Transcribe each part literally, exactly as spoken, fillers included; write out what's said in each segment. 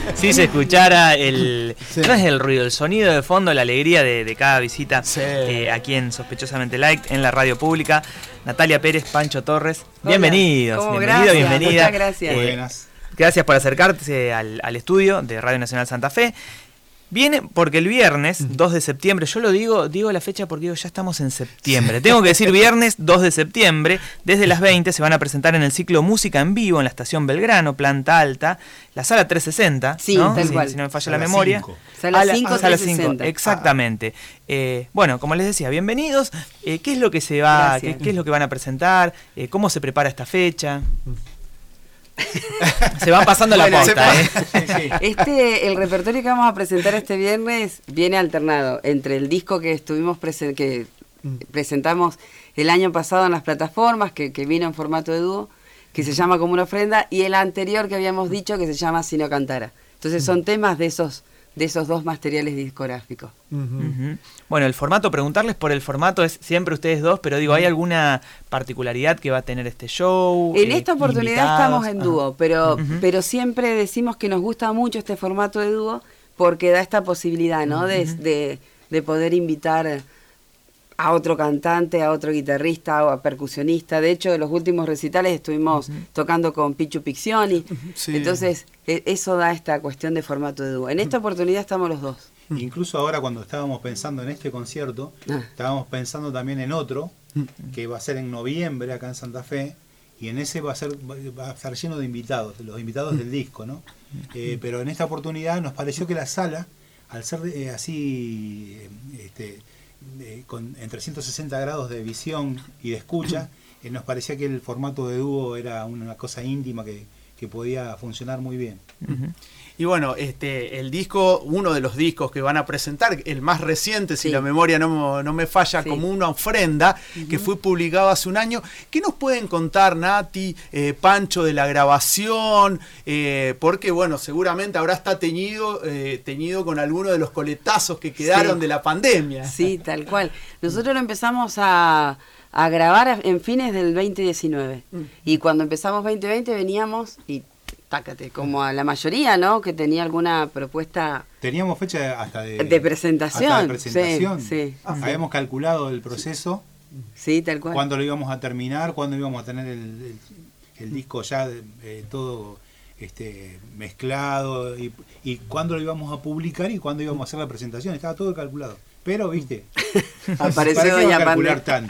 si se escuchara el... Sí. No es el ruido, el sonido de fondo, la alegría de, de cada visita Sí. eh, aquí en Sospechosamente Light, en la radio pública. Natalia Pérez, Pancho Torres, Hola. bienvenidos, ¿Cómo? bienvenido, Gracias, bienvenida. muchas gracias. Eh, Buenas. Gracias por acercarse al, al estudio de Radio Nacional Santa Fe. Viene porque el viernes dos de septiembre, yo lo digo, digo la fecha porque digo, ya estamos en septiembre. Tengo que decir viernes dos de septiembre, desde las veinte se van a presentar en el ciclo Música en Vivo en la estación Belgrano, planta alta, la sala trescientos sesenta, Sí, ¿no? tal si, cual. si no me falla Sala la memoria. cinco. Sala A la- cinco, a sala trescientos cinco, sesenta. exactamente. Eh, bueno, como les decía, bienvenidos. Eh, ¿Qué es lo que se va, qué, Gracias. qué es lo que van a presentar? Eh, ¿Cómo se prepara esta fecha? Se van pasando la Bueno, pauta, se- ¿eh? Sí, sí. Este, el repertorio que vamos a presentar este viernes viene alternado entre el disco que estuvimos presen- que presentamos el año pasado en las plataformas, que, que vino en formato de dúo, que se llama Como una ofrenda, y el anterior que habíamos dicho que se llama Si no cantara. Entonces son temas de esos, de esos dos materiales discográficos. Ujú. Bueno, el formato, preguntarles por el formato es siempre ustedes dos, pero digo, ¿hay alguna particularidad que va a tener este show? En Eh, esta oportunidad invitados? estamos en Ajá. dúo, pero, Ujú. pero siempre decimos que nos gusta mucho este formato de dúo porque da esta posibilidad, ¿no? de, de, de poder invitar a otro cantante, a otro guitarrista o a percusionista. De hecho, en los últimos recitales estuvimos tocando con Pichu Piccioni. Sí. Entonces, e- eso da esta cuestión de formato de dúo. En esta oportunidad estamos los dos. Incluso ahora cuando estábamos pensando en este concierto, Ah. estábamos pensando también en otro, que va a ser en noviembre acá en Santa Fe, y en ese va a ser va a estar lleno de invitados, los invitados del disco, ¿no? Eh, pero en esta oportunidad nos pareció que la sala, al ser eh, así, eh, este, eh, con, en trescientos sesenta grados de visión y de escucha, eh, nos parecía que el formato de dúo era una cosa íntima que, que podía funcionar muy bien. Ujú. Y bueno, este, el disco, uno de los discos que van a presentar, el más reciente, si Sí. la memoria no, no me falla, Sí. Como una ofrenda, que fue publicado hace un año. ¿Qué nos pueden contar, Nati, eh, Pancho, de la grabación? Eh, porque, bueno, seguramente habrá estado teñido, eh, teñido con alguno de los coletazos que quedaron Sí. de la pandemia. Sí, tal cual. Nosotros lo empezamos a, a grabar en fines del veinte diecinueve. Y cuando empezamos veinte veinte veníamos y tácate, como a la mayoría, ¿no? Que tenía alguna propuesta Teníamos fecha hasta de, de presentación. hasta de presentación. Sí, sí, Ah, sí. Habíamos calculado el proceso, Sí, tal cual. cuándo lo íbamos a terminar, cuándo íbamos a tener el, el- el disco ya eh, todo este, mezclado, y, y cuándo lo íbamos a publicar y cuándo íbamos a hacer la presentación. Estaba todo calculado. Pero, viste, Apareció ¿para qué doña va a calcular Pandemia.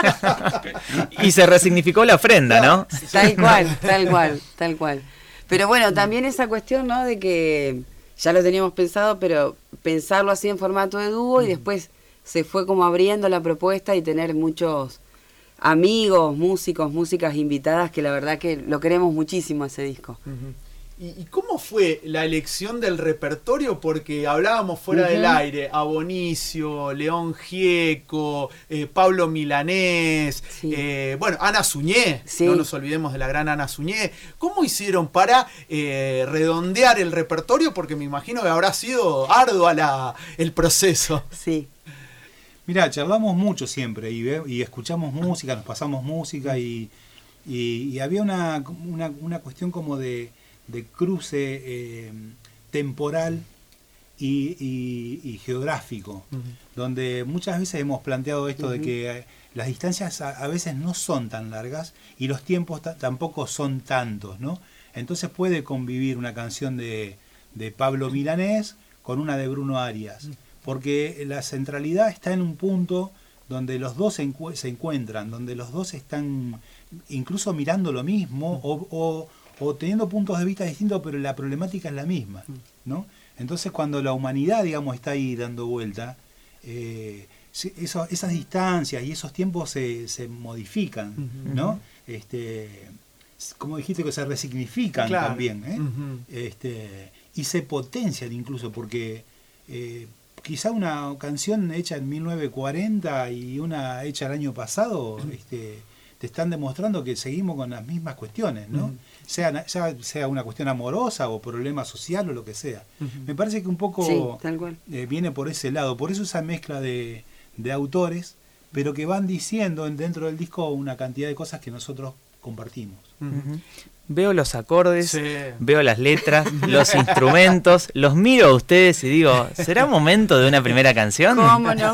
tanto? Y se resignificó la ofrenda, ¿no? Tal cual, tal cual, tal cual. Pero bueno, también esa cuestión, ¿no? De que ya lo teníamos pensado, pero pensarlo así en formato de dúo y después se fue como abriendo la propuesta y tener muchos amigos, músicos, músicas invitadas, que la verdad que lo queremos muchísimo ese disco. Ujú. ¿Y, y cómo fue la elección del repertorio? Porque hablábamos fuera Ujú. del aire, a Bonicio, León Gieco, eh, Pablo Milanés, Sí. eh, bueno, Ana Suñé, Sí. no nos olvidemos de la gran Ana Suñé. ¿Cómo hicieron para eh, redondear el repertorio? Porque me imagino que habrá sido ardua la, el proceso. Sí. Mirá, charlamos mucho siempre y, ve- y escuchamos música, nos pasamos música y, y- y había una, una, una cuestión como de, de cruce eh, temporal y, y- y geográfico, donde muchas veces hemos planteado esto de Ujú. que eh, las distancias a, a veces no son tan largas y los tiempos ta- tampoco son tantos, ¿no? Entonces puede convivir una canción de, de Pablo Milanés con una de Bruno Arias, porque la centralidad está en un punto donde los dos se, encu- se encuentran, donde los dos están incluso mirando lo mismo o, o- o teniendo puntos de vista distintos, pero la problemática es la misma, ¿no? Entonces cuando la humanidad, digamos, está ahí dando vuelta, eh, se- eso- esas distancias y esos tiempos se, se modifican, ¿no? Este, como dijiste, que se resignifican Claro. también, ¿eh? Ujú. este, y se potencian incluso, porque eh, quizá una canción hecha en mil novecientos cuarenta y una hecha el año pasado, este, te están demostrando que seguimos con las mismas cuestiones, ¿no? Ujú. sea, sea, sea una cuestión amorosa o problema social o lo que sea. Ujú. Me parece que un poco Sí, tal cual. eh, viene por ese lado, por eso esa mezcla de, de autores, pero que van diciendo en- dentro del disco una cantidad de cosas que nosotros compartimos. Ujú. veo los acordes, Sí. veo las letras, los instrumentos, los miro a ustedes y digo, ¿será momento de una primera canción? ¿Cómo no?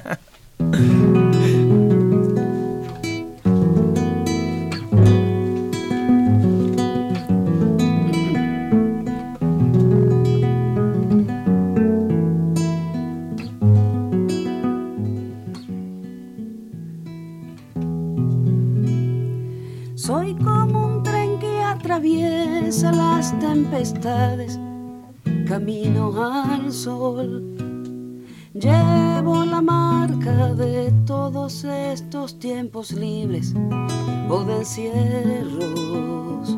Soy como un tren que atraviesa las tempestades, camino al sol. Llevo la marca de todos estos tiempos libres o de encierros,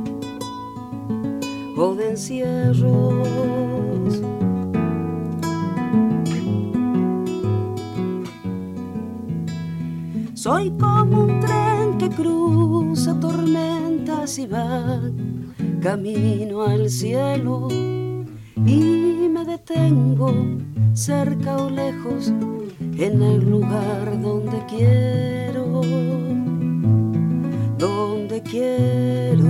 o de encierros. Soy como un tren que cruza tormentas y va camino al cielo, y me detengo cerca o lejos en el lugar donde quiero, donde quiero.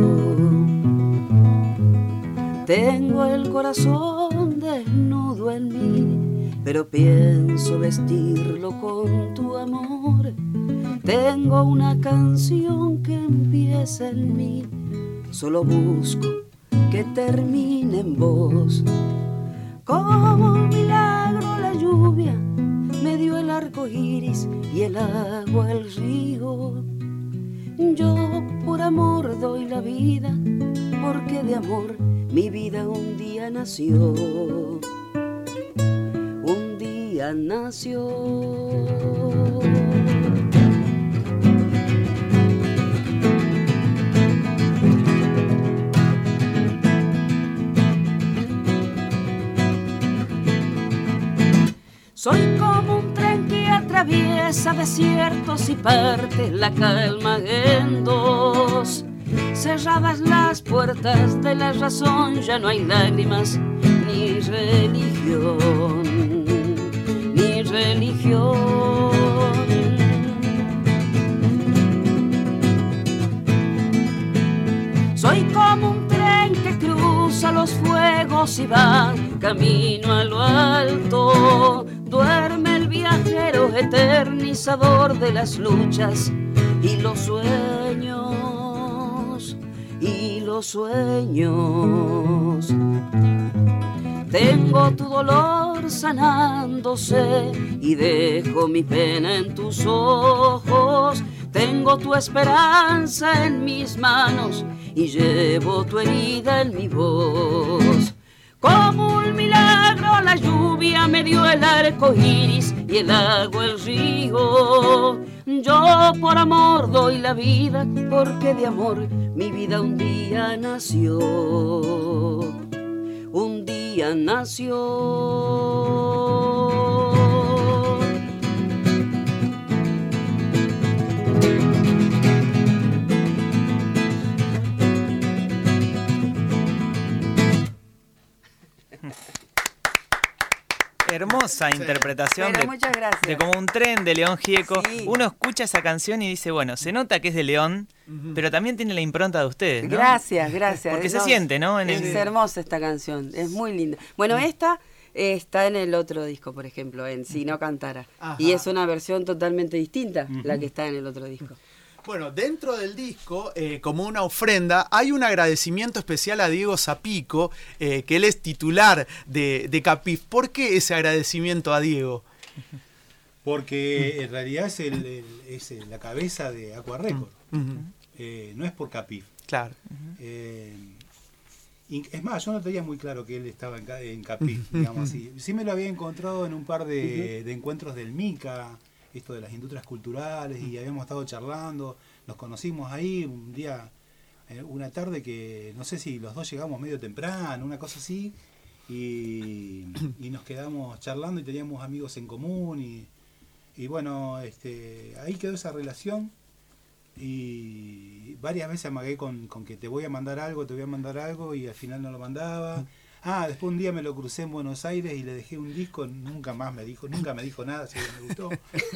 Tengo el corazón desnudo en mí, pero pienso vestirlo con tu amor. Tengo una canción que empieza en mí, solo busco que termine en vos. Como un milagro la lluvia me dio el arco iris y el agua el río. Yo por amor doy la vida, porque de amor mi vida un día nació. Un día nació. Soy como un tren que atraviesa desiertos y parte la calma en dos. Cerradas las puertas de la razón, ya no hay lágrimas ni religión, ni religión. Soy como un tren que cruza los fuegos y va camino a lo alto. Duerme el viajero eternizador de las luchas y los sueños, y los sueños. Tengo tu dolor sanándose y dejo mi pena en tus ojos. Tengo tu esperanza en mis manos y llevo tu herida en mi voz. Como un milagro la lluvia me dio el arco iris y el agua el río. Yo por amor doy la vida, porque de amor mi vida un día nació. Un día nació. Hermosa Sí. interpretación Pero de, muchas gracias. de Como un tren de León Gieco. Sí. Uno escucha esa canción y dice, bueno, se nota que es de León, pero también tiene la impronta de ustedes, ¿no? Gracias, gracias. Porque se No, siente, ¿no? En es el- hermosa esta canción, es muy linda. Bueno, esta eh, está en el otro disco, por ejemplo, en Si no cantara. Ajá. Y es una versión totalmente distinta, la que está en el otro disco. Bueno, dentro del disco, eh, como una ofrenda, hay un agradecimiento especial a Diego Zapico, eh, que él es titular de, de Capif. ¿Por qué ese agradecimiento a Diego? Porque en realidad es, el, el- es el- la cabeza de Aqua Record. Ujú. Eh, no es por Capif. Claro. Eh, y es más, yo no tenía muy claro que él estaba en, Ca- en Capif, digamos así. Sí me lo había encontrado en un par de, de encuentros del MICA, esto de las industrias culturales, y habíamos estado charlando, nos conocimos ahí un día, eh, una tarde que no sé si los dos llegamos medio temprano, una cosa así, y, y nos quedamos charlando y teníamos amigos en común, y, y bueno, este, ahí quedó esa relación. Y varias veces amagué con, con que te voy a mandar algo, te voy a mandar algo, y al final no lo mandaba. Ah, después un día me lo crucé en Buenos Aires y le dejé un disco, nunca más me dijo, nunca me dijo nada, así que me gustó.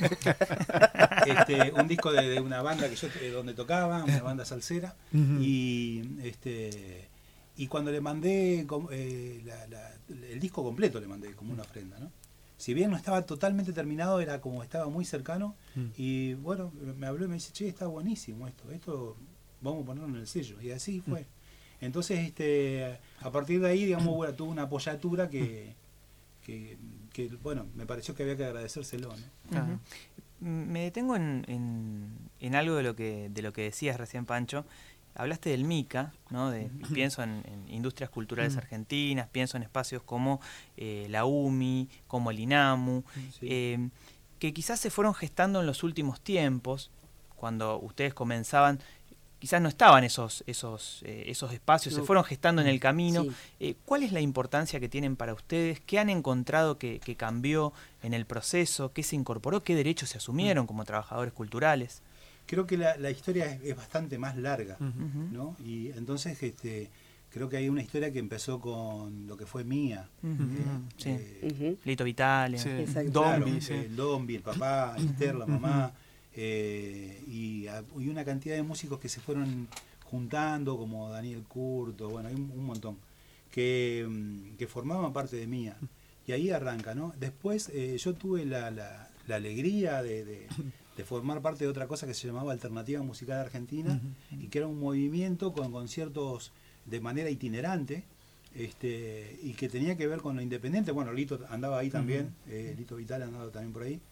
este, un disco de, de una banda que yo eh, donde tocaba, una banda salsera, uh-huh. y este y cuando le mandé eh, la, la, el disco completo, le mandé como una ofrenda, ¿no? Si bien no estaba totalmente terminado, era como estaba muy cercano, mm. y bueno, me habló y me dice, che, está buenísimo esto, esto vamos a ponerlo en el sello, y así fue. Mm. Entonces, este, a partir de ahí, digamos, bueno, tuvo una apoyatura que, que, que, bueno, me pareció que había que agradecérselo, ¿no? Uh-huh. Me detengo en, en, en algo de lo que de lo que decías recién, Pancho. Hablaste del MICA, ¿no? De, pienso en, en industrias culturales mm. argentinas, pienso en espacios como eh, la U M I, como el INAMU, sí. eh, que quizás se fueron gestando en los últimos tiempos, cuando ustedes comenzaban, quizás no estaban esos esos eh, esos espacios, no. se fueron gestando en el camino. Sí. Eh, ¿Cuál es la importancia que tienen para ustedes? ¿Qué han encontrado que, que cambió en el proceso? ¿Qué se incorporó? ¿Qué derechos se asumieron mm. como trabajadores culturales? Creo que la, la historia es, es bastante más larga, uh-huh. ¿no? Y entonces este, creo que hay una historia que empezó con lo que fue Mía. Uh-huh. Eh, sí. eh, uh-huh. Lito Vitale. Sí. Dombi, claro, sí. el Dombi, el papá, Esther, la mamá, eh, y, y una cantidad de músicos que se fueron juntando, como Daniel Curto, bueno, hay un, un montón, que, que formaban parte de Mía. Y ahí arranca, ¿no? Después eh, yo tuve la, la, la alegría de... de de formar parte de otra cosa que se llamaba Alternativa Musical Argentina, uh-huh. y que era un movimiento con conciertos de manera itinerante, este, y que tenía que ver con lo independiente. Bueno, Lito andaba ahí también, uh-huh. eh, Lito Vitale andaba también por ahí,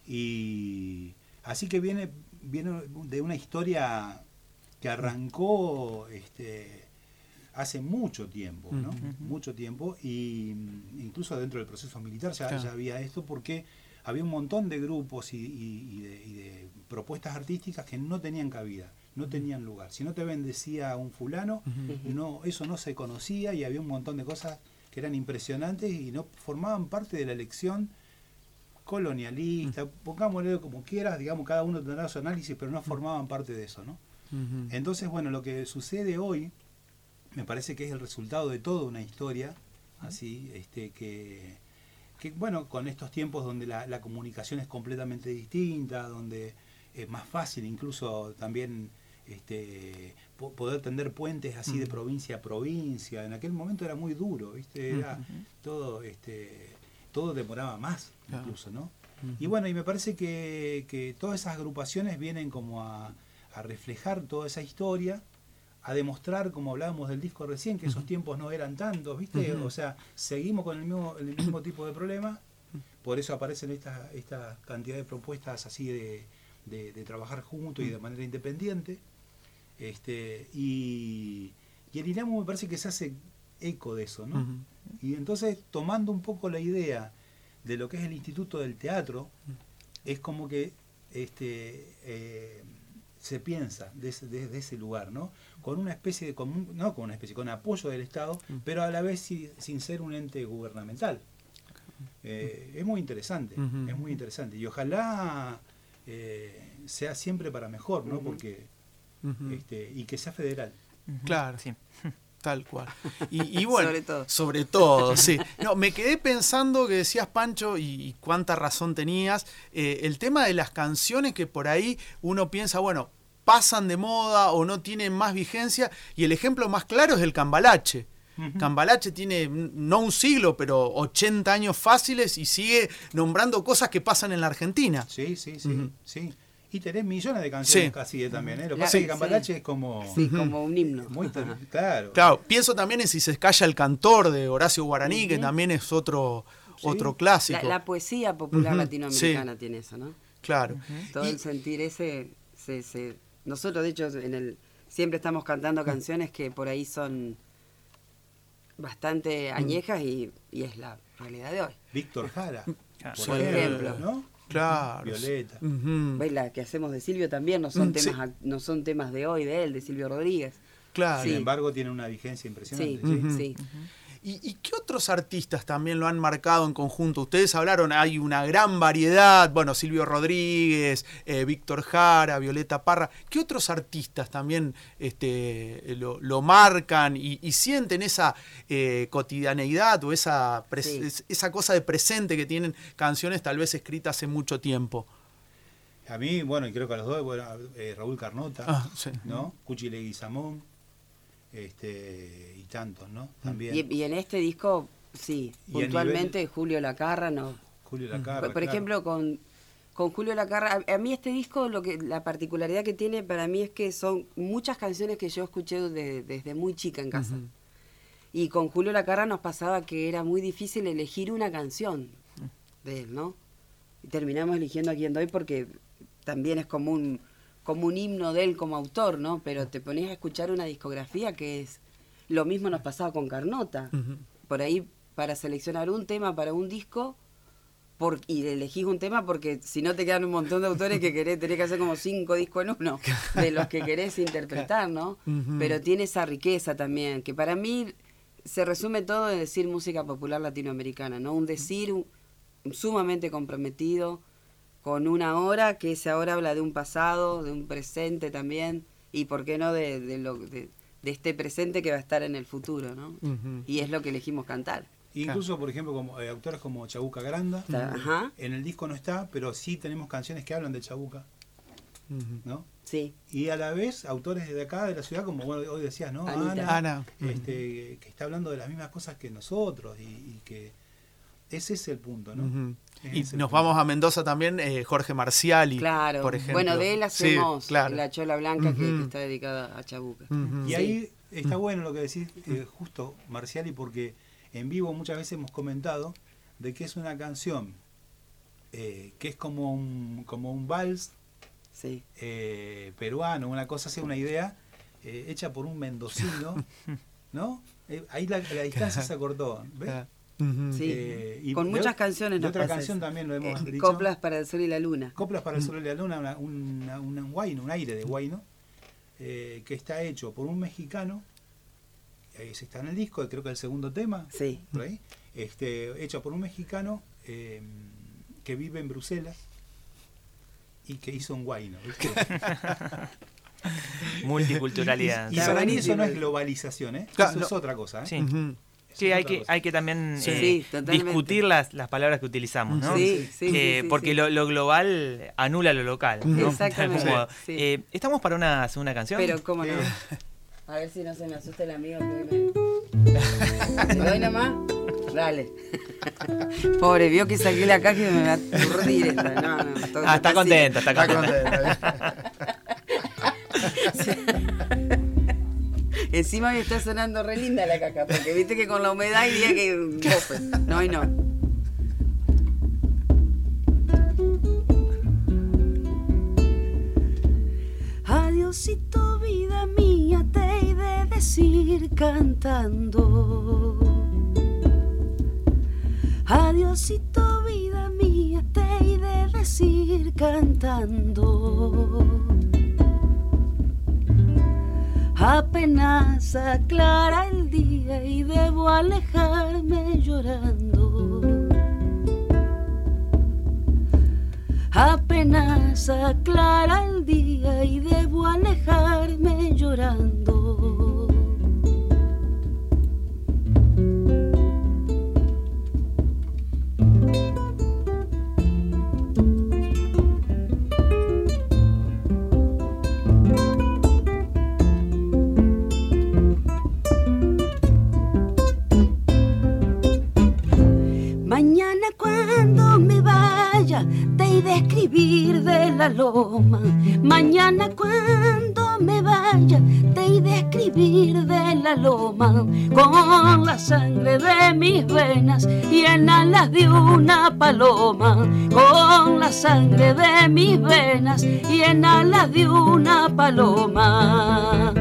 y así que viene, viene de una historia que arrancó este, hace mucho tiempo, ¿no? Uh-huh. Mucho tiempo, y incluso dentro del proceso militar ya, claro. ya había esto, porque había un montón de grupos y, y, y, de, y de propuestas artísticas que no tenían cabida, no tenían lugar. Si no te bendecía un fulano, uh-huh. no, eso no se conocía, y había un montón de cosas que eran impresionantes y no formaban parte de la elección colonialista, uh-huh. pongámosle como quieras, digamos, cada uno tendrá su análisis, pero no formaban parte de eso, ¿no? Uh-huh. Entonces, bueno, lo que sucede hoy me parece que es el resultado de toda una historia, uh-huh. así, este, que... que bueno, con estos tiempos donde la, la comunicación es completamente distinta, donde es más fácil incluso también este, po- poder tender puentes así uh-huh. de provincia a provincia. En aquel momento era muy duro, ¿viste? Era uh-huh. todo, este, todo demoraba más incluso, ¿no? Uh-huh. Y bueno, y me parece que, que todas esas agrupaciones vienen como a, a reflejar toda esa historia, a demostrar, como hablábamos del disco recién, que esos tiempos no eran tantos, ¿viste? Uh-huh. O sea, seguimos con el mismo, el mismo tipo de problema, por eso aparecen esta, esta cantidad de propuestas así de, de, de trabajar juntos y de manera independiente. Este, y, y el INAMU me parece que se hace eco de eso, ¿no? Uh-huh. Y entonces, tomando un poco la idea de lo que es el Instituto del Teatro, es como que este eh, se piensa desde de, de ese lugar, ¿no? Con una especie de, con, no con una especie, con apoyo del Estado, mm. pero a la vez si, sin ser un ente gubernamental. Eh, es muy interesante, uh-huh. es muy interesante. Y ojalá eh, sea siempre para mejor, ¿no? Uh-huh. Porque, uh-huh. este, y que sea federal. Uh-huh. Claro, sí. Tal cual. Y, y bueno, sobre todo, sobre todo sí. No, me quedé pensando que decías, Pancho, y, y cuánta razón tenías, eh, el tema de las canciones que por ahí uno piensa, bueno, pasan de moda o no tienen más vigencia, y el ejemplo más claro es el cambalache. Uh-huh. Cambalache tiene no un siglo, pero ochenta años fáciles y sigue nombrando cosas que pasan en la Argentina. Sí, sí, sí, uh-huh. sí. Y tenés millones de canciones sí. casi de también, ¿eh? Lo que pasa es que Cambalache sí. es como... Sí, como un himno. Muy claro. Claro, pienso también en Si se calla el cantor, de Horacio Guaraní, uh-huh. que también es otro, sí. otro clásico. La, la poesía popular uh-huh. latinoamericana sí. tiene eso, ¿no? Claro. Uh-huh. Todo y, el sentir ese... Se, se, nosotros, de hecho, en el siempre estamos cantando canciones que por ahí son bastante añejas y, y es la realidad de hoy. Víctor Jara, por, por ejemplo, ¿no? Claro. Violeta. Uh-huh. ¿Ves? La que hacemos de Silvio también no son, uh-huh. temas, no son temas de hoy, de él, de Silvio Rodríguez. Claro. Sin Sí. embargo, tiene una vigencia impresionante. Sí, ¿sí? Ujú. sí. ¿Y, ¿Y qué otros artistas también lo han marcado en conjunto? Ustedes hablaron, hay una gran variedad, bueno, Silvio Rodríguez, eh, Víctor Jara, Violeta Parra. ¿Qué otros artistas también este, lo, lo marcan y, y sienten esa eh, cotidianeidad o esa, pres- Sí. es- esa cosa de presente que tienen canciones tal vez escritas hace mucho tiempo? A mí, bueno, y creo que a los dos, bueno, eh, Raúl Carnota, Ah, sí. ¿no? Cuchi Leguizamón, este, y tantos, ¿no? También. Y, y en este disco, sí, Y a puntualmente nivel- Julio Lacarra, no. Julio Lacarra. Por, por claro. ejemplo, con, con Julio Lacarra, a, a mí este disco, lo que la particularidad que tiene para mí es que son muchas canciones que yo escuché de- desde muy chica en casa. Ujú. Y con Julio Lacarra nos pasaba que era muy difícil elegir una canción de él, ¿no? Y terminamos eligiendo A Quien Doy porque también es como un, como un himno de él como autor, ¿no? Pero te ponías a escuchar una discografía que es... Lo mismo nos pasaba con Carnota. Ujú. Por ahí, para seleccionar un tema para un disco, por, y elegís un tema porque si no te quedan un montón de autores que querés, tenés que hacer como cinco discos en uno, de los que querés interpretar, ¿no? Ujú. Pero tiene esa riqueza también, que para mí se resume todo en decir música popular latinoamericana, ¿no? Un decir un- sumamente comprometido con una hora, que esa hora habla de un pasado, de un presente también, y por qué no de, de, lo, de, de este presente que va a estar en el futuro, ¿no? Ujú. Y es lo que elegimos cantar. Incluso, por ejemplo, como eh, autores como Chabuca Granda, Está- Ajá, en el disco no está, pero sí tenemos canciones que hablan de Chabuca, Ujú. ¿no? sí. Y a la vez, autores de acá, de la ciudad, como bueno, hoy decías, ¿no? Anita. Ana. este, que está hablando de las mismas cosas que nosotros y, y que ese es el punto, ¿no? Ujú. Ese Y es el nos punto. vamos a Mendoza también, eh, Jorge Marciali, Claro. por ejemplo. Bueno, de él hacemos Sí, claro. la Chola Blanca que, Ujú. que está dedicada a Chabuca. Ujú. Y Sí. ahí está bueno lo que decís, eh, justo, Marciali, porque en vivo muchas veces hemos comentado de que es una canción eh, que es como un, como un vals Sí. eh, peruano, una cosa así, una idea eh, hecha por un mendocino, ¿no? Eh, ahí la, la distancia se acortó, ¿ves? Claro. Ujú. Sí. Eh, y Con de muchas ot- canciones de nos otra pasa canción eso. también lo hemos Eh, dicho. Coplas para el sol y la luna. Coplas para el sol y la luna, una, una, una- un guayno, un aire de guayno, eh, que está hecho por un mexicano, ahí se está en el disco, creo que el segundo tema, Sí. por ahí, este, hecho por un mexicano eh, que vive en Bruselas y que hizo un guayno. ¿viste? Multiculturalidad. Y, y Está para mí eso buenísimo. no es globalización, ¿eh? Claro, eso no. es otra cosa. ¿eh? Sí. Ujú. Eso Sí, es hay otra que, cosa. hay que también Sí, eh, sí, totalmente. discutir las, las palabras que utilizamos, ¿no? Sí, sí, sí, Eh, sí, porque sí. Lo, lo global anula lo local. ¿no? Exactamente, Como, sí. eh, ¿Estamos para una segunda canción? Pero cómo no. Eh. A ver si no se me asusta el amigo que me... ¿Le doy nomás? Dale. Pobre, vio que saqué la caja y me va a aturdir esta. No, no, todo- Ah, está así. contento, está Está contento. contento. Encima me está sonando re linda la caja, porque viste que con la humedad hay día que un bofe. No, y no. Adiosito, vida mía, te he de decir cantando. Adiosito, vida mía, te he de decir cantando. Apenas aclara el día y debo alejarme llorando. Apenas aclara el día y debo alejarme llorando. Mañana cuando me vaya te he de escribir de la loma. Mañana cuando me vaya te he de escribir de la loma. Con la sangre de mis venas y en alas de una paloma. Con la sangre de mis venas y en alas de una paloma.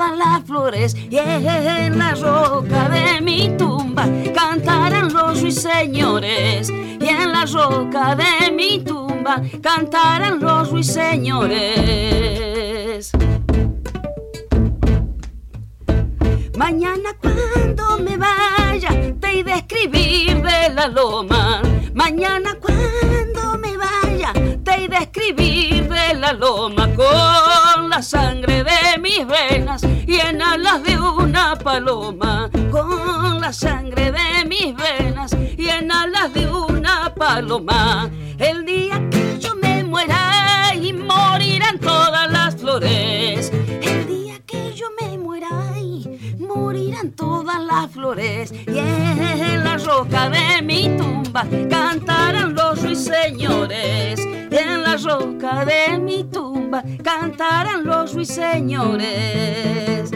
todas las flores, y en la roca de mi tumba cantarán los ruiseñores, y en la roca de mi tumba cantarán los ruiseñores. Mañana cuando me vaya te iré a escribir de la loma. Mañana cuando me vaya te iré a escribir de la loma, con la sangre de mis venas y en alas de una paloma, con la sangre de mis venas y en alas de una paloma. El día que yo me muera y morirán todas las flores, el día que yo me muera y morirán todas las flores, y en la roca de mi tumba cantarán los ruiseñores, y en la roca de mi tumba cantarán los ruiseñores.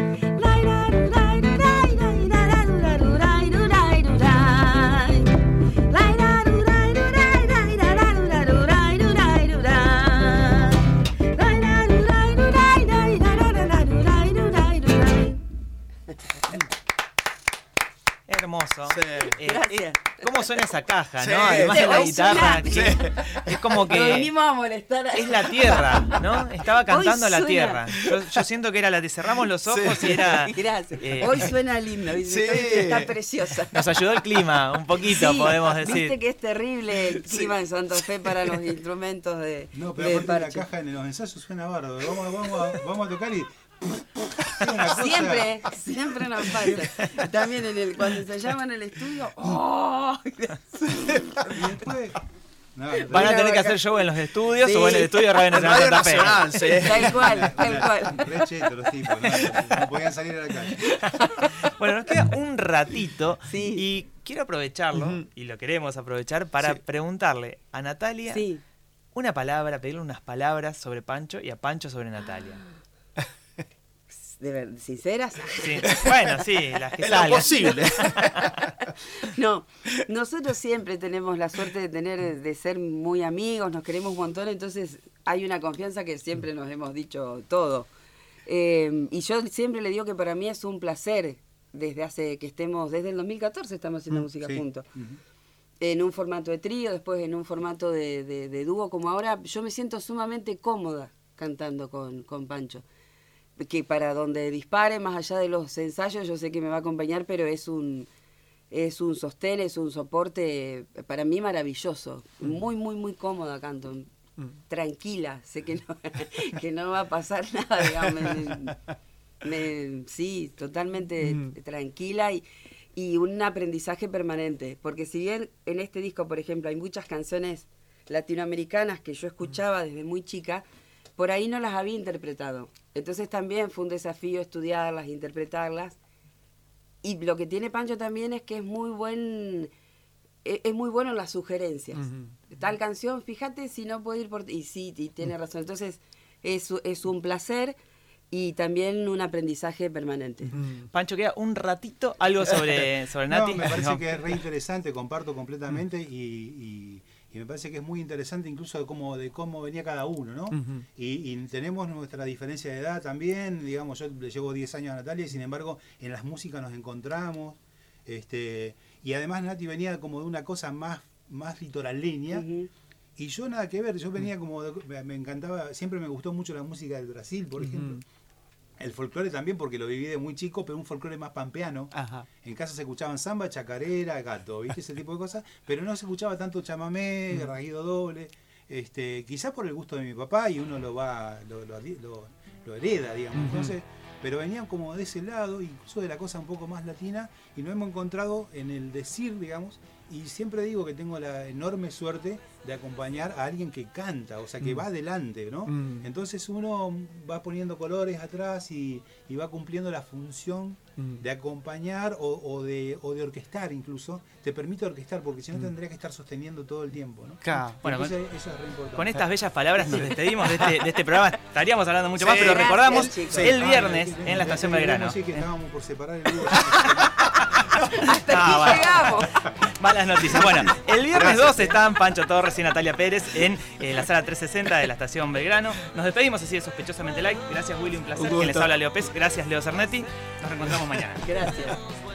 Hermoso. Sí. Eh, Gracias. eh, ¿Cómo suena esa caja, Sí. no? Además de la Hoy guitarra, suena- que es como Nos que venimos a molestar. es la tierra, ¿no? Estaba cantando Hoy la suena. tierra. Yo, yo siento que era la de cerramos los ojos Sí. y era. Gracias. eh, Hoy suena lindo, ¿viste? Sí. Está preciosa. Nos ayudó el clima, un poquito, Sí, podemos decir. Viste que es terrible el clima en Santa Fe para los instrumentos de, No, pero de aparte la parche. caja en los ensayos suena bárbaro. Vamos, vamos, a, vamos a tocar y. Es una cosa- Siempre, siempre nos pasa. También en el, cuando se llama en el estudio, ¡oh! Y después. No, Van a Una tener que vaca- hacer show en los estudios Sí. o en el estudio de Radio Nacional Radio Santa Fe. Nacional, sí. Tal cual, tal cual. Re chetos los tipos, ¿no? No podían salir a la calle. Bueno, nos queda un ratito Sí. y quiero aprovecharlo, Ujú. y lo queremos aprovechar para Sí. preguntarle a Natalia Sí. una palabra, pedirle unas palabras sobre Pancho y a Pancho sobre Natalia. De ver, sinceras. Sí. Bueno, sí, las que Es lo salgan. posible. No, nosotros siempre tenemos la suerte de tener, de ser muy amigos, nos queremos un montón, entonces hay una confianza que siempre nos hemos dicho todo. Eh, y yo siempre le digo que para mí es un placer, desde hace que estemos, desde el dos mil catorce estamos haciendo música Sí. juntos. Ujú. En un formato de trío, después en un formato de, de, de dúo, como ahora, yo me siento sumamente cómoda cantando con, con Pancho. Que para donde dispare, más allá de los ensayos, yo sé que me va a acompañar, pero es un es un sostén, es un soporte para mí maravilloso. Muy, muy, muy cómoda canto. Tranquila, sé que no, que no va a pasar nada, digamos. Me- me- sí, totalmente tranquila y, y un aprendizaje permanente. Porque si bien en este disco, por ejemplo, hay muchas canciones latinoamericanas que yo escuchaba desde muy chica, por ahí no las había interpretado. Entonces también fue un desafío estudiarlas, interpretarlas. Y lo que tiene Pancho también es que es muy buen, es, es muy bueno en las sugerencias. Ujú. Tal canción, fíjate si no puede ir por... Y sí, y tiene razón. Entonces es, es un placer y también un aprendizaje permanente. Pancho, queda un ratito algo sobre, sobre Nati. No, me parece No. que es re interesante, comparto completamente y, y- y me parece que es muy interesante incluso de cómo, de cómo venía cada uno, ¿no? Ujú. y, y tenemos nuestra diferencia de edad también, digamos, yo le llevo diez años a Natalia y sin embargo en las músicas nos encontramos, este, y además Nati venía como de una cosa más, más litoraleña. Ujú. Y yo nada que ver, yo venía como, de- me encantaba, siempre me gustó mucho la música del Brasil, por ejemplo. El folclore también, porque lo viví de muy chico, pero un folclore más pampeano. Ajá. En casa se escuchaban samba, chacarera, gato, ¿viste? Ese tipo de cosas. Pero no se escuchaba tanto chamamé, rasguido doble. Este, quizás por el gusto de mi papá y uno lo va, lo, lo, lo- lo hereda, digamos. Entonces, pero venían como de ese lado, incluso de la cosa un poco más latina, y nos hemos encontrado en el decir, digamos, y siempre digo que tengo la enorme suerte de acompañar a alguien que canta, o sea, que Mm. va adelante, ¿no? Mm. Entonces uno va poniendo colores atrás y, y va cumpliendo la función Mm. de acompañar o, o de, o de orquestar incluso. Te permite orquestar, porque si no tendría que estar sosteniendo todo el tiempo, ¿no? Claro. Bueno, con- Entonces, eso es re importante. Con estas bellas palabras nos despedimos de este, de este programa. Estaríamos hablando mucho más, Sí, pero gracias, recordamos chicos. el Ah, viernes que- en la que- Estación que- Belgrano. Sí, que estábamos por separar el dúo. Hasta hasta Ah, aquí bueno. llegamos. Malas noticias. Bueno, el viernes dos están Pancho Torres y Natalia Pérez en eh, la sala trescientos sesenta de la estación Belgrano. Nos despedimos así de Sospechosamente Like. Gracias, Willy, un placer. Un gusto. Quien les habla, Leo Pez. Gracias, Leo Cernetti. Nos reencontramos mañana. Gracias.